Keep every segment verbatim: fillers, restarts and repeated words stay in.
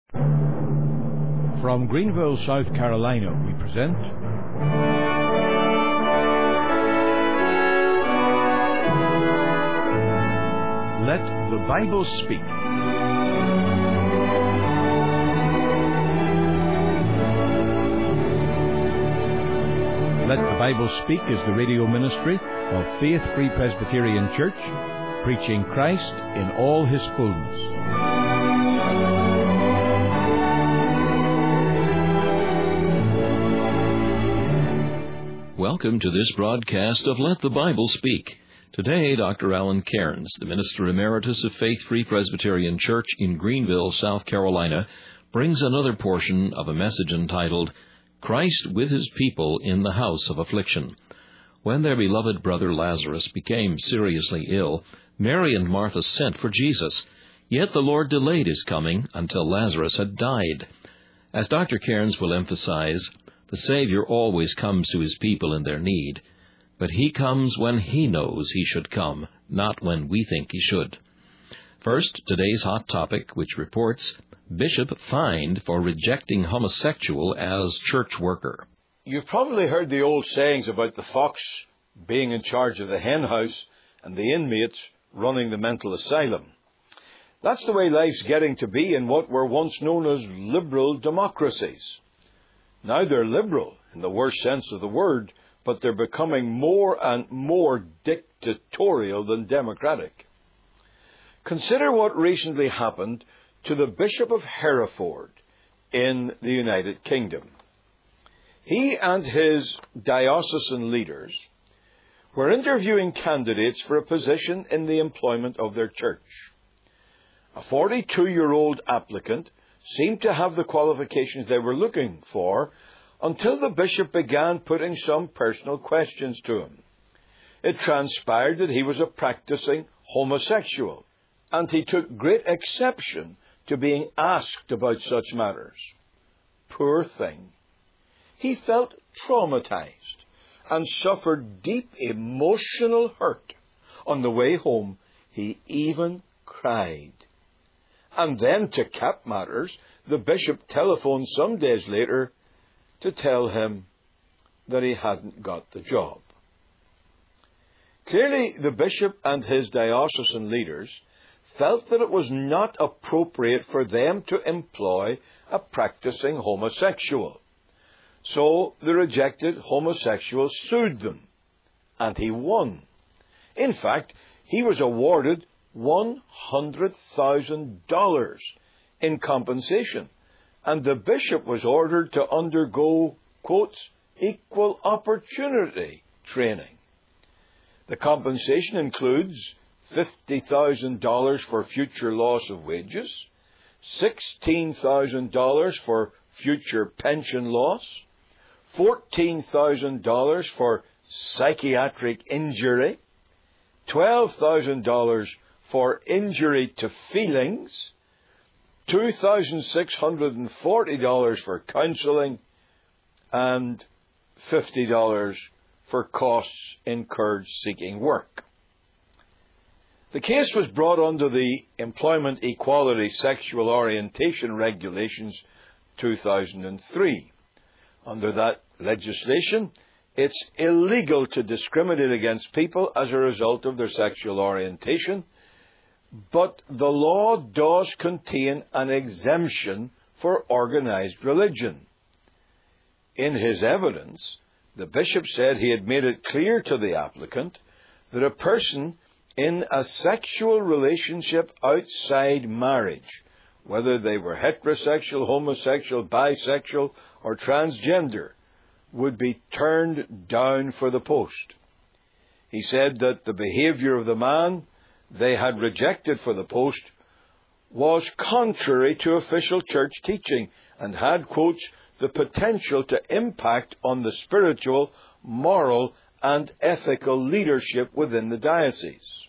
From Greenville, South Carolina, we present Let the Bible Speak. Let the Bible Speak is the radio ministry of Faith Free Presbyterian Church, preaching Christ in all His fullness. Welcome to this broadcast of Let the Bible Speak. Today, Doctor Alan Cairns, the Minister Emeritus of Faith Free Presbyterian Church in Greenville, South Carolina, brings another portion of a message entitled, Christ with His People in the House of Affliction. When their beloved brother Lazarus became seriously ill, Mary and Martha sent for Jesus. Yet the Lord delayed His coming until Lazarus had died. As Doctor Cairns will emphasize, the Savior always comes to His people in their need, but He comes when He knows He should come, not when we think He should. First, today's hot topic, which reports, Bishop fined for rejecting homosexual as church worker. You've probably heard the old sayings about the fox being in charge of the hen house and the inmates running the mental asylum. That's the way life's getting to be in what were once known as liberal democracies. Now they're liberal in the worst sense of the word, but they're becoming more and more dictatorial than democratic. Consider what recently happened to the Bishop of Hereford in the United Kingdom. He and his diocesan leaders were interviewing candidates for a position in the employment of their church. A forty-two-year-old applicant seemed to have the qualifications they were looking for until the bishop began putting some personal questions to him. It transpired that he was a practicing homosexual, and he took great exception to being asked about such matters. Poor thing. He felt traumatized and suffered deep emotional hurt. On the way home, he even cried. And then, to cap matters, the bishop telephoned some days later to tell him that he hadn't got the job. Clearly, the bishop and his diocesan leaders felt that it was not appropriate for them to employ a practicing homosexual. So the rejected homosexual sued them, and he won. In fact, he was awarded one hundred thousand dollars in compensation, and the bishop was ordered to undergo, quotes, equal opportunity training. The compensation includes fifty thousand dollars for future loss of wages, sixteen thousand dollars for future pension loss, fourteen thousand dollars for psychiatric injury, twelve thousand dollars for injury to feelings, two thousand six hundred forty dollars for counselling, and fifty dollars for costs incurred seeking work. The case was brought under the Employment Equality Sexual Orientation Regulations two thousand three. Under that legislation, it's illegal to discriminate against people as a result of their sexual orientation, but the law does contain an exemption for organized religion. In his evidence, the bishop said he had made it clear to the applicant that a person in a sexual relationship outside marriage, whether they were heterosexual, homosexual, bisexual, or transgender, would be turned down for the post. He said that the behavior of the man they had rejected for the post was contrary to official church teaching and had, quotes, the potential to impact on the spiritual, moral, and ethical leadership within the diocese.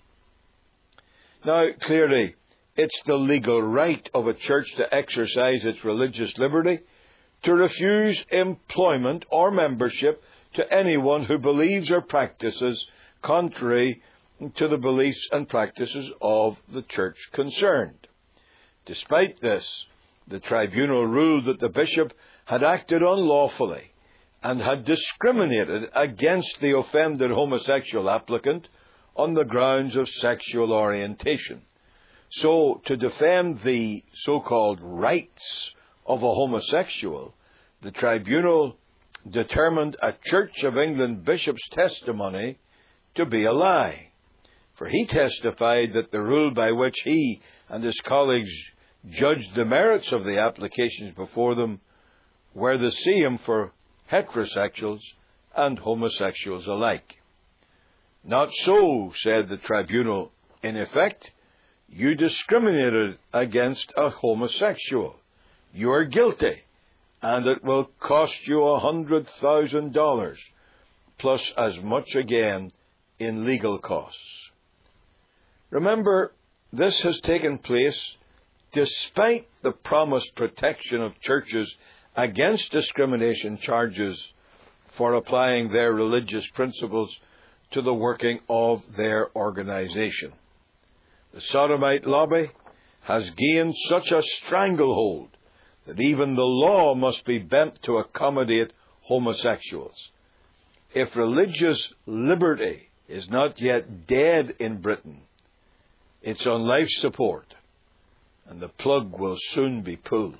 Now, clearly, it's the legal right of a church to exercise its religious liberty to refuse employment or membership to anyone who believes or practices contrary to the beliefs and practices of the church concerned. Despite this, The tribunal ruled that the bishop had acted unlawfully and had discriminated against the offended homosexual applicant on the grounds of sexual orientation. So, to defend the so-called rights of a homosexual, the tribunal determined a Church of England bishop's testimony to be a lie. For he testified that the rule by which he and his colleagues judged the merits of the applications before them were the same for heterosexuals and homosexuals alike. Not so, said the tribunal. In effect, you discriminated against a homosexual. You are guilty, and it will cost you a hundred thousand dollars, plus as much again in legal costs. Remember, this has taken place despite the promised protection of churches against discrimination charges for applying their religious principles to the working of their organization. The sodomite lobby has gained such a stranglehold that even the law must be bent to accommodate homosexuals. If religious liberty is not yet dead in Britain, it's on life support, and the plug will soon be pulled.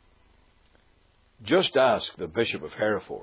Just ask the Bishop of Hereford.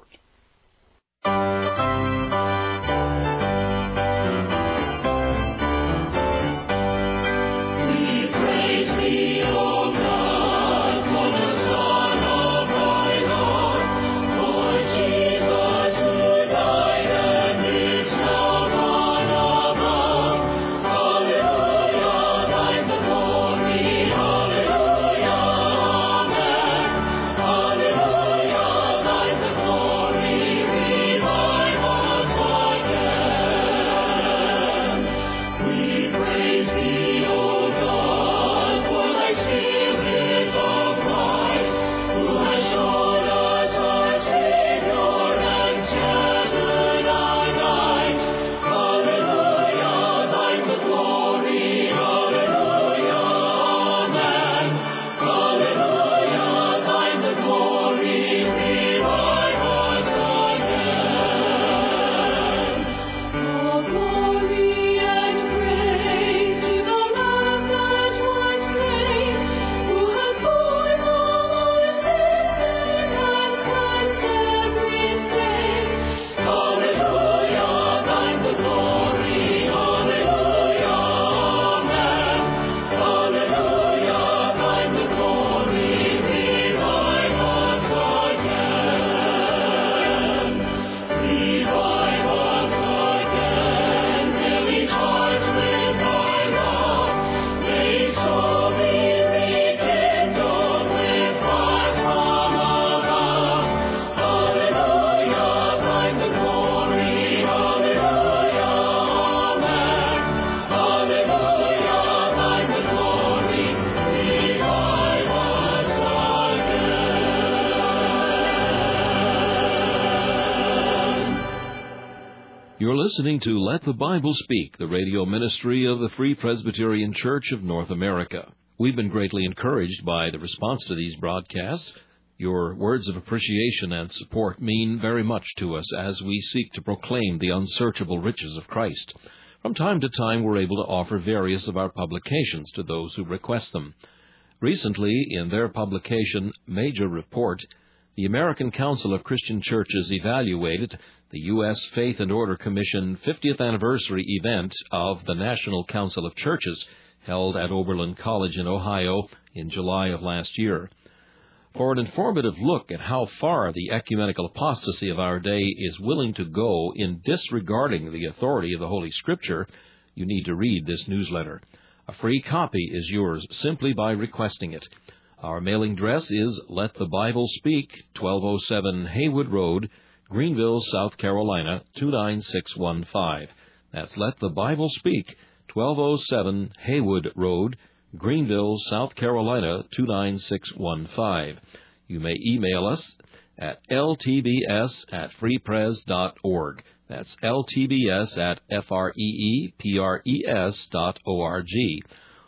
You're listening to Let the Bible Speak, the radio ministry of the Free Presbyterian Church of North America. We've been greatly encouraged by the response to these broadcasts. Your words of appreciation and support mean very much to us as we seek to proclaim the unsearchable riches of Christ. From time to time, we're able to offer various of our publications to those who request them. Recently, in their publication, Major Report, the American Council of Christian Churches evaluated the U S Faith and Order Commission fiftieth anniversary event of the National Council of Churches held at Oberlin College in Ohio in July of last year. For an informative look at how far the ecumenical apostasy of our day is willing to go in disregarding the authority of the Holy Scripture, you need to read this newsletter. A free copy is yours simply by requesting it. Our mailing address is Let the Bible Speak, twelve oh seven Haywood Road, Greenville, South Carolina, two nine six one five. That's Let the Bible Speak, twelve oh seven Haywood Road, Greenville, South Carolina, two nine six one five. You may email us at l t b s at free pres dot org. That's l t b s at f r e e p r e s dot org.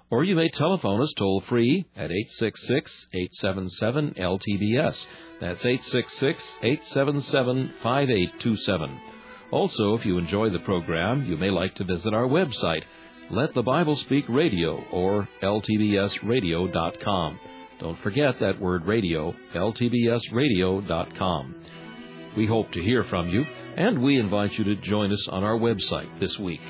Or you may telephone us toll-free at eight six six, eight seven seven, L T B S. That's eight six six, eight seven seven, five eight two seven. Also, if you enjoy the program, you may like to visit our website, Let the Bible Speak Radio, or L T B S radio dot com. Don't forget that word radio, L T B S radio dot com. We hope to hear from you, and we invite you to join us on our website this week.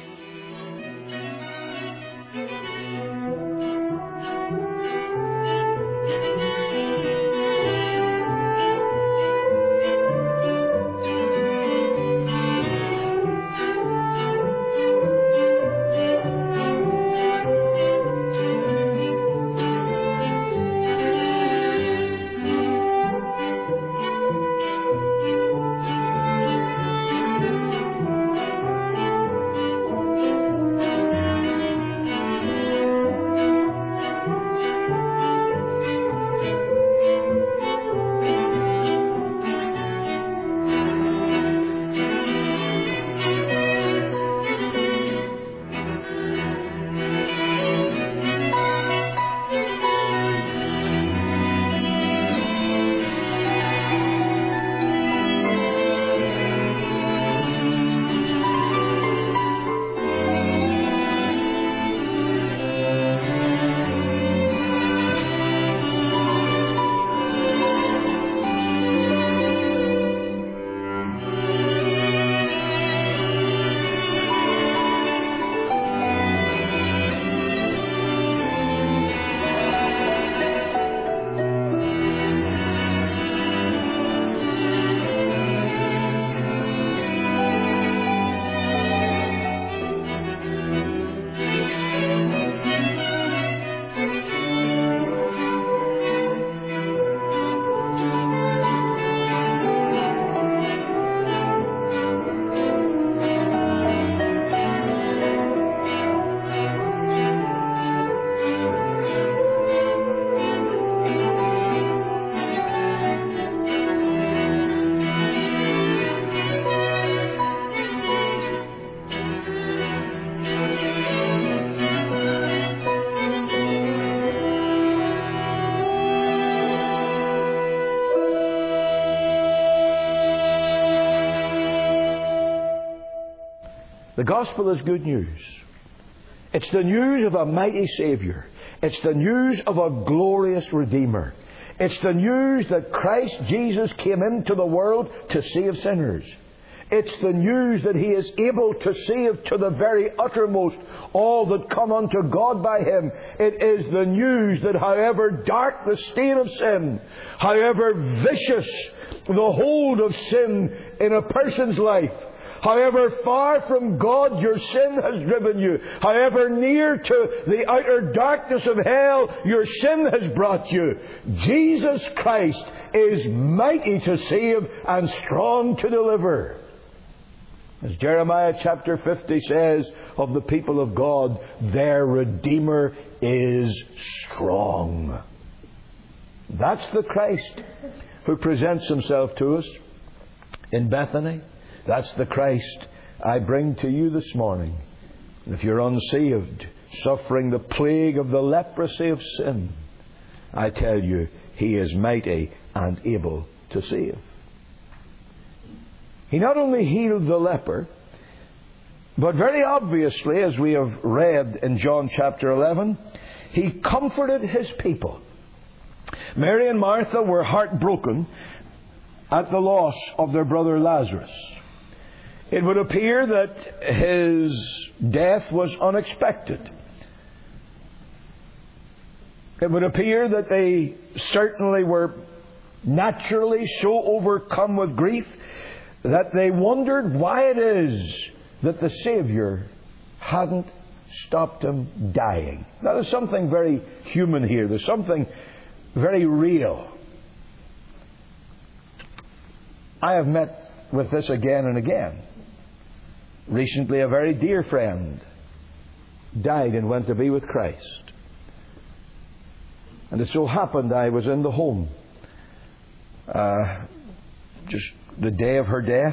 The gospel is good news. It's the news of a mighty Savior. It's the news of a glorious Redeemer. It's the news that Christ Jesus came into the world to save sinners. It's the news that He is able to save to the very uttermost all that come unto God by Him. It is the news that however dark the stain of sin, however vicious the hold of sin in a person's life, however far from God your sin has driven you, however near to the outer darkness of hell your sin has brought you, Jesus Christ is mighty to save and strong to deliver. As Jeremiah chapter fifty says of the people of God, their Redeemer is strong. That's the Christ who presents Himself to us in Bethany. That's the Christ I bring to you this morning. And if you're unsaved, suffering the plague of the leprosy of sin, I tell you, He is mighty and able to save. He not only healed the leper, but very obviously, as we have read in John chapter eleven, He comforted His people. Mary and Martha were heartbroken at the loss of their brother Lazarus. It would appear that his death was unexpected. It would appear that they certainly were naturally so overcome with grief that they wondered why it is that the Savior hadn't stopped him dying. Now, there's something very human here. There's something very real. I have met with this again and again. Recently, a very dear friend died and went to be with Christ. And it so happened I was in the home uh, just the day of her death,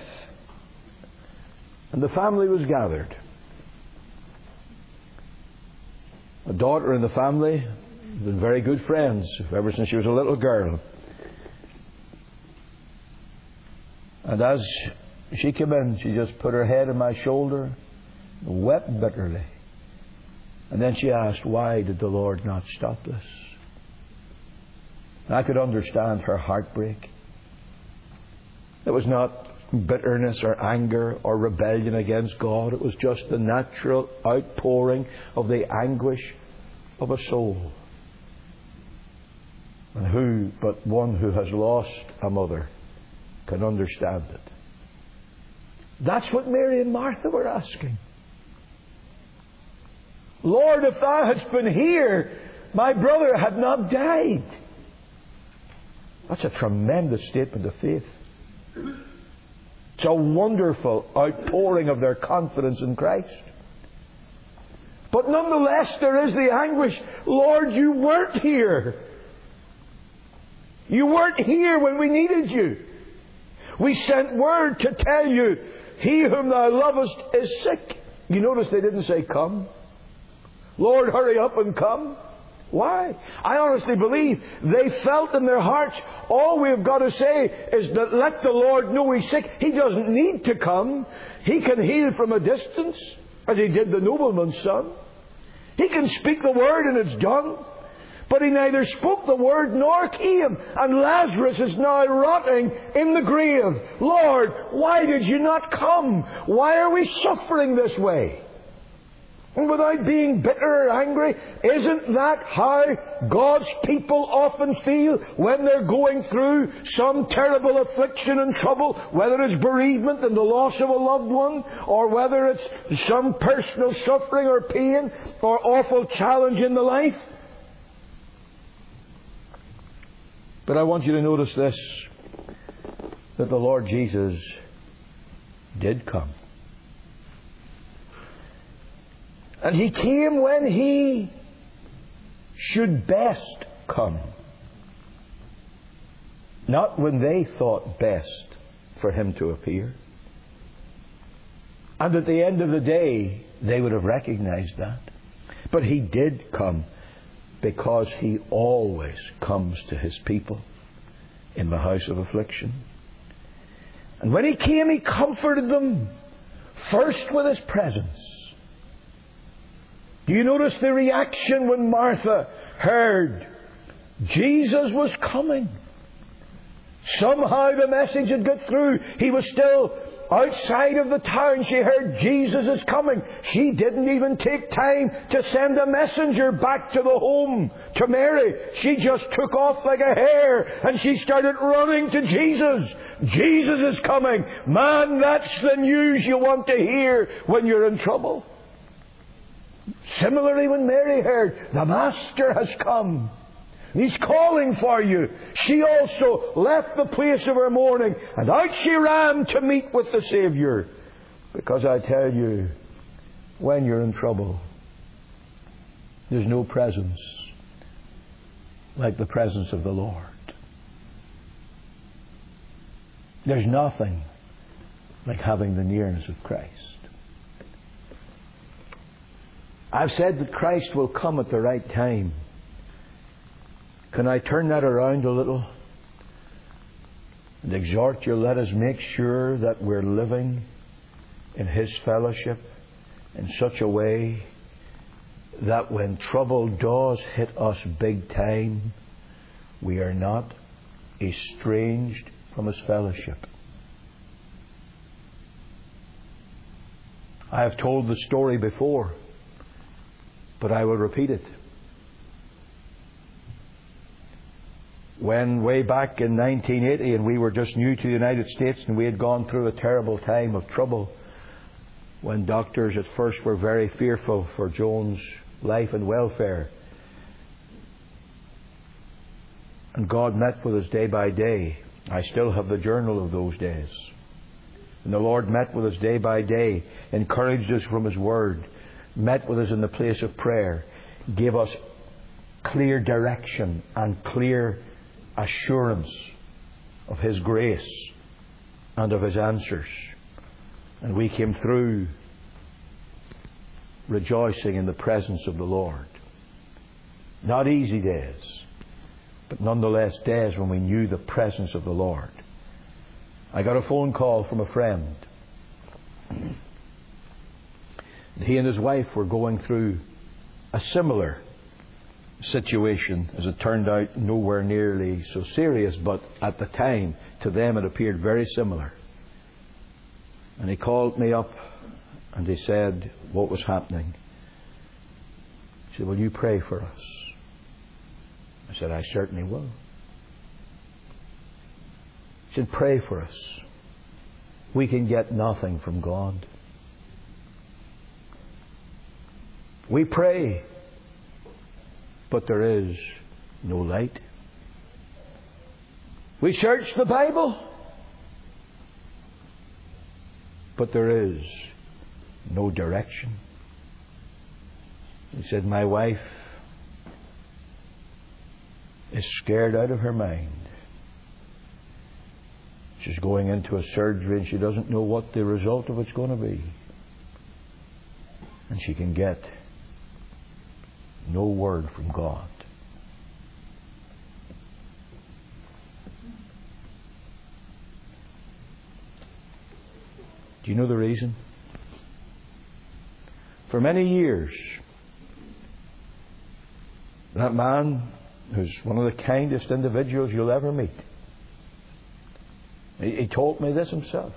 and the family was gathered. a daughter in the family, been very good friends ever since she was a little girl. And as she came in, she just put her head on my shoulder and wept bitterly. And then she asked, why did the Lord not stop this? And I could understand her heartbreak. It was not bitterness or anger or rebellion against God. It was just the natural outpouring of the anguish of a soul. And who but one who has lost a mother can understand it? That's what Mary and Martha were asking. Lord, if Thou hadst been here, my brother had not died. That's a tremendous statement of faith. It's a wonderful outpouring of their confidence in Christ. But nonetheless, there is the anguish. Lord, You weren't here. You weren't here when we needed You. We sent word to tell You, He whom Thou lovest is sick. You notice they didn't say, come. Lord, hurry up and come. Why? I honestly believe they felt in their hearts, all we've got to say is that let the Lord know He's sick. He doesn't need to come. He can heal from a distance, as He did the nobleman's son. He can speak the word and it's done. But He neither spoke the word nor came. And Lazarus is now rotting in the grave. Lord, why did You not come? Why are we suffering this way? And without being bitter or angry, isn't that how God's people often feel when they're going through some terrible affliction and trouble, whether it's bereavement and the loss of a loved one, or whether it's some personal suffering or pain, or awful challenge in the life? But I want you to notice this, that the Lord Jesus did come. And He came when He should best come. Not when they thought best for Him to appear. And at the end of the day, they would have recognized that. But He did come because He always comes to His people in the house of affliction. And when He came, He comforted them first with His presence. Do you notice the reaction when Martha heard Jesus was coming? Somehow the message had got through. He was still outside of the town. She heard Jesus is coming. She didn't even take time to send a messenger back to the home to Mary. She just took off like a hare and she started running to Jesus. Jesus is coming. Man, that's the news you want to hear when you're in trouble. Similarly, when Mary heard, the Master has come. He's calling for you. She also left the place of her mourning and out she ran to meet with the Saviour. Because I tell you, when you're in trouble, there's no presence like the presence of the Lord. There's nothing like having the nearness of Christ. I've said that Christ will come at the right time. Can I turn that around a little and exhort you, let us make sure that we're living in His fellowship in such a way that when trouble does hit us big time, we are not estranged from His fellowship. I have told the story before, but I will repeat it. When way back in nineteen eighty, and we were just new to the United States, and we had gone through a terrible time of trouble, when doctors at first were very fearful for Joan's life and welfare. And God met with us day by day. I still have the journal of those days. And the Lord met with us day by day, encouraged us from His Word, met with us in the place of prayer, gave us clear direction and clear assurance of His grace and of His answers. And we came through rejoicing in the presence of the Lord. Not easy days, but nonetheless days when we knew the presence of the Lord. I got a phone call from a friend. He and his wife were going through a similar situation. As it turned out, nowhere nearly so serious, but at the time, to them it appeared very similar. And he called me up and he said what was happening. He said, "Will you pray for us?" I said, "I certainly will." He said, "Pray for us. We can get nothing from God. We pray, but there is no light. We search the Bible, but there is no direction." He said, "My wife is scared out of her mind. She's going into a surgery and she doesn't know what the result of it's going to be. And she can get no word from God." Do you know the reason? For many years, that man, who's one of the kindest individuals you'll ever meet, he, he told me this himself.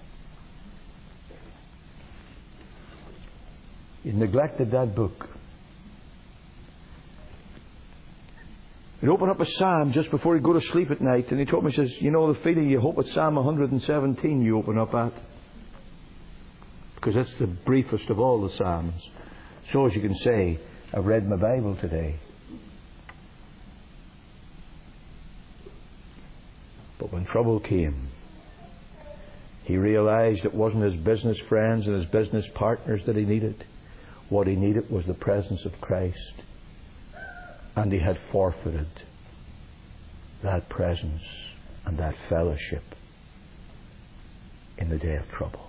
He neglected that book. He'd open up a psalm just before he'd go to sleep at night, and he told me, he says, "You know the feeling you hope it's Psalm one hundred seventeen you open up at? Because that's the briefest of all the Psalms. So as you can say, I've read my Bible today." But when trouble came, he realized it wasn't his business friends and his business partners that he needed. What he needed was the presence of Christ. And he had forfeited that presence and that fellowship in the day of trouble.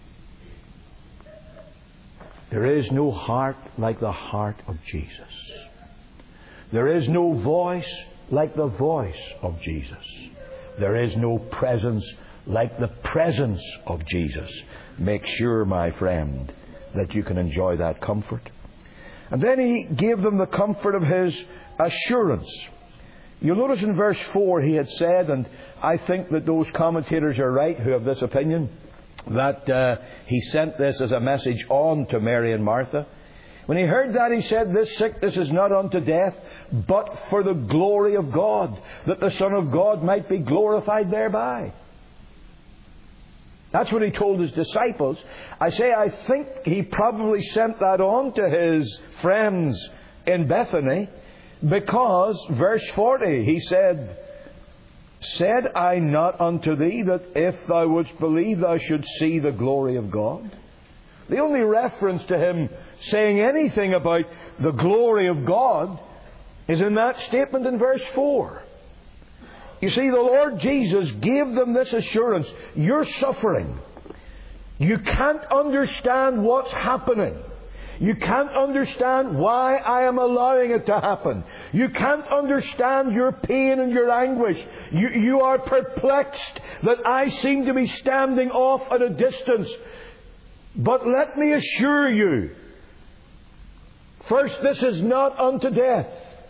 There is no heart like the heart of Jesus. There is no voice like the voice of Jesus. There is no presence like the presence of Jesus. Make sure, my friend, that you can enjoy that comfort. And then he gave them the comfort of his assurance. You'll notice in verse four he had said, and I think that those commentators are right who have this opinion, that uh, he sent this as a message on to Mary and Martha. When he heard that, he said, "This sickness is not unto death, but for the glory of God, that the Son of God might be glorified thereby." That's what he told his disciples. I say, I think he probably sent that on to his friends in Bethany, because verse forty, he said, "Said I not unto thee that if thou wouldst believe thou should see the glory of God?" The only reference to him saying anything about the glory of God is in that statement in verse four. You see, the Lord Jesus gave them this assurance. You're suffering. You can't understand what's happening. You can't understand why I am allowing it to happen. You can't understand your pain and your anguish. You, you are perplexed that I seem to be standing off at a distance. But let me assure you, first, this is not unto death.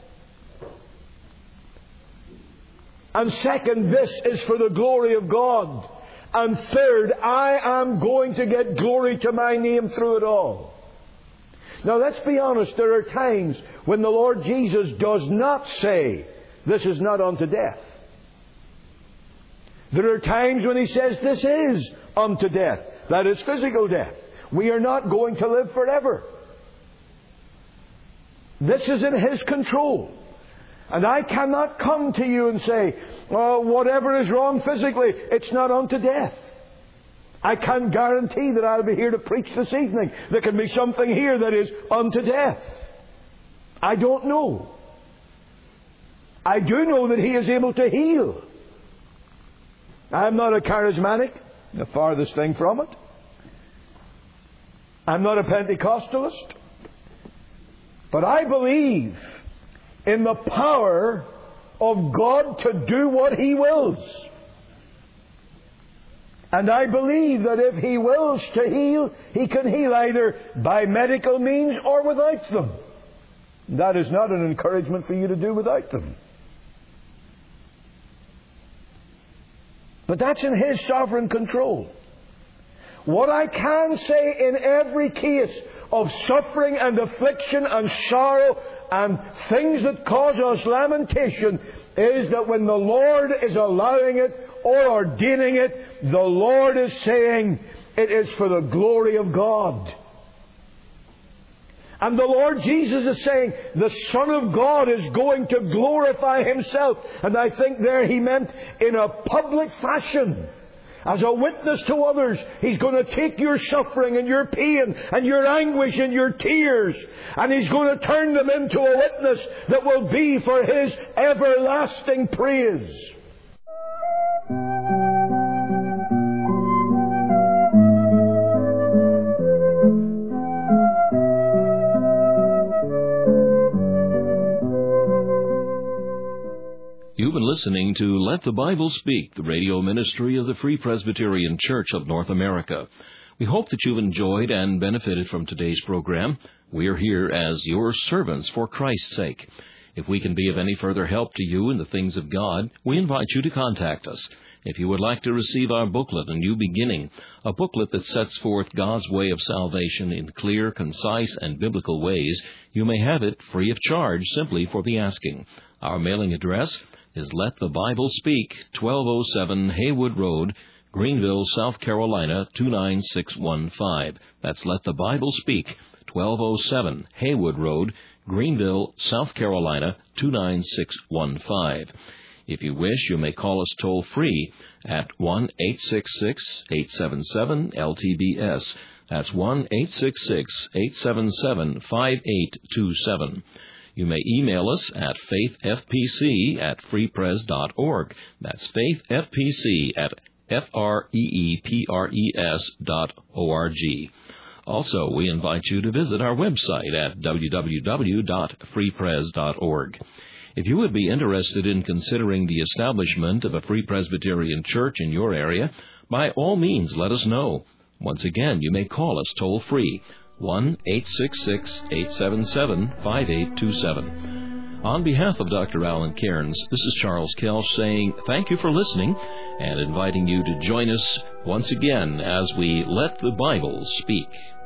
And second, this is for the glory of God. And third, I am going to get glory to my name through it all. Now let's be honest, there are times when the Lord Jesus does not say, "This is not unto death." There are times when He says, "This is unto death." That is physical death. We are not going to live forever. This is in His control. And I cannot come to you and say, "Oh, whatever is wrong physically, it's not unto death." I can't guarantee that I'll be here to preach this evening. There can be something here that is unto death. I don't know. I do know that He is able to heal. I'm not a charismatic, the farthest thing from it. I'm not a Pentecostalist. But I believe in the power of God to do what He wills. And I believe that if He wills to heal, He can heal either by medical means or without them. That is not an encouragement for you to do without them. But that's in His sovereign control. What I can say in every case of suffering and affliction and sorrow and things that cause us lamentation is that when the Lord is allowing it or ordaining it, the Lord is saying it is for the glory of God. And the Lord Jesus is saying the Son of God is going to glorify Himself. And I think there He meant in a public fashion. As a witness to others, He's going to take your suffering and your pain and your anguish and your tears, and He's going to turn them into a witness that will be for His everlasting praise. You've been listening to Let the Bible Speak, the radio ministry of the Free Presbyterian Church of North America. We hope that you've enjoyed and benefited from today's program. We are here as your servants for Christ's sake. If we can be of any further help to you in the things of God, we invite you to contact us. If you would like to receive our booklet, A New Beginning, a booklet that sets forth God's way of salvation in clear, concise, and biblical ways, you may have it free of charge simply for the asking. Our mailing address is Let the Bible Speak, twelve oh seven Haywood Road, Greenville, South Carolina, two nine six one five. That's Let the Bible Speak, twelve oh seven Haywood Road, Greenville, South Carolina, two nine six one five. If you wish, you may call us toll-free at one eight six six, eight seven seven, L T B S. That's one eight six six, eight seven seven, five eight two seven. You may email us at faithfpc at freepres dot org. That's faithfpc at F R E E P R E S dot O R G. Also, we invite you to visit our website at w w w dot freepres dot org. If you would be interested in considering the establishment of a Free Presbyterian church in your area, by all means let us know. Once again, you may call us toll-free, one eight six six, eight seven seven, five eight two seven. On behalf of Doctor Alan Cairns, this is Charles Kelch saying thank you for listening and inviting you to join us once again as we let the Bible speak.